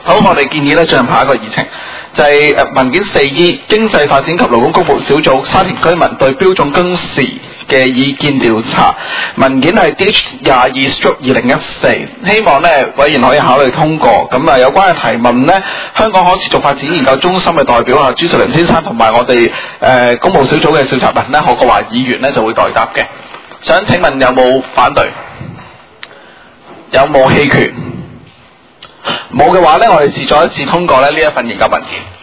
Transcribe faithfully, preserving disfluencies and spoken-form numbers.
好，我哋建議咧進行下一個議程，就係、是、誒文件四 E 經濟發展及勞工公務小組沙田居民對標準工時嘅意見調查，文件係 D H 廿二 stroke 二零一四，希望咧委員可以考慮通過。咁啊，有關嘅提問咧，香港可持續發展研究中心嘅代表啊朱瑞麟先生同埋我哋誒、呃、公務小組嘅召集人咧何國華議員咧就會代答嘅。想請問有冇反對？有冇棄權？冇嘅話咧，我哋視作一致通過咧呢一份研究文件。